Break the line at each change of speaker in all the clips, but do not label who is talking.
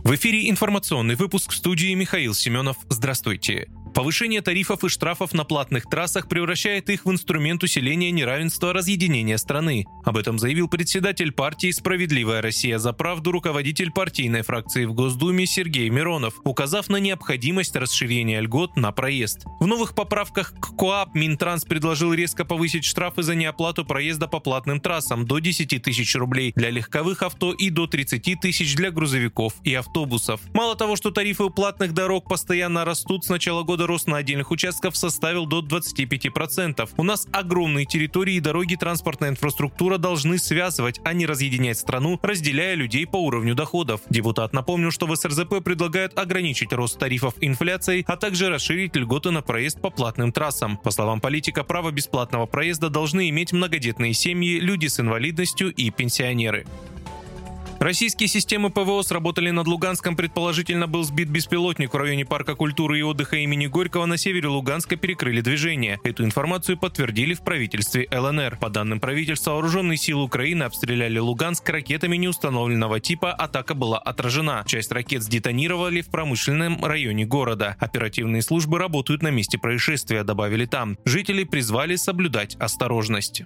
В эфире информационный выпуск, в студии Михаил Семенов. Здравствуйте. Повышение тарифов и штрафов на платных трассах превращает их в инструмент усиления неравенства, разъединения страны. Об этом заявил председатель партии «Справедливая Россия за правду», руководитель партийной фракции в Госдуме Сергей Миронов, указав на необходимость расширения льгот на проезд. В новых поправках к КоАП Минтранс предложил резко повысить штрафы за неоплату проезда по платным трассам до 10 тысяч рублей для легковых авто и до 30 тысяч для грузовиков и автобусов. Мало того, что тарифы у платных дорог постоянно растут, с начала года рост на отдельных участках составил до 25%. У нас огромные территории и дороги, транспортная инфраструктура должны связывать, а не разъединять страну, разделяя людей по уровню доходов. Депутат напомнил, что в СРЗП предлагают ограничить рост тарифов инфляцией, а также расширить льготы на проезд по платным трассам. По словам политика, право бесплатного проезда должны иметь многодетные семьи, люди с инвалидностью и пенсионеры. Российские системы ПВО сработали над Луганском. Предположительно, был сбит беспилотник в районе парка культуры и отдыха имени Горького. На севере Луганска перекрыли движение. Эту информацию подтвердили в правительстве ЛНР. По данным правительства, вооруженные силы Украины обстреляли Луганск ракетами неустановленного типа. Атака была отражена. Часть ракет сдетонировали в промышленном районе города. Оперативные службы работают на месте происшествия, добавили там. Жители призвали соблюдать осторожность.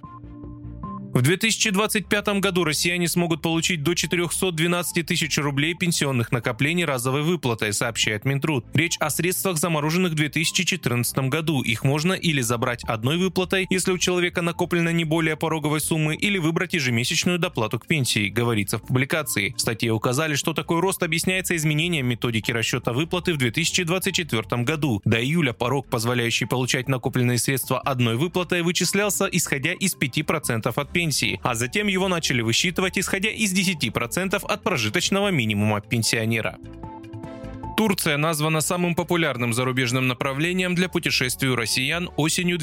В 2025 году россияне смогут получить до 412 тысяч рублей пенсионных накоплений разовой выплатой, сообщает Минтруд. Речь о средствах, замороженных в 2014 году. Их можно или забрать одной выплатой, если у человека накоплено не более пороговой суммы, или выбрать ежемесячную доплату к пенсии, говорится в публикации. В статье указали, что такой рост объясняется изменением методики расчета выплаты в 2024 году. До июля порог, позволяющий получать накопленные средства одной выплатой, вычислялся исходя из 5% от пенсии, а затем его начали высчитывать исходя из 10% от прожиточного минимума пенсионера. Турция названа самым популярным зарубежным направлением для путешествий у россиян осенью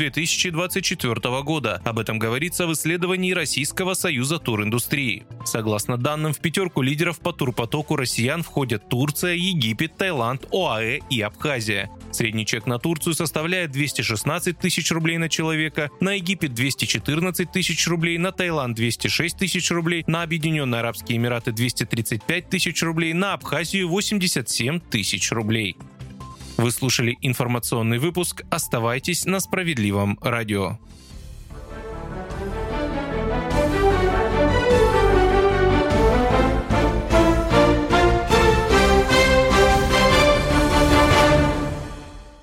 2024 года. Об этом говорится в исследовании Российского союза туриндустрии. Согласно данным, в пятерку лидеров по турпотоку россиян входят Турция, Египет, Таиланд, ОАЭ и Абхазия. Средний чек на Турцию составляет 216 тысяч рублей на человека, на Египет 214 тысяч рублей, на Таиланд 206 тысяч рублей, на Объединенные Арабские Эмираты 235 тысяч рублей, на Абхазию 87 тысяч рублей. Вы слушали информационный выпуск. Оставайтесь на Справедливом радио.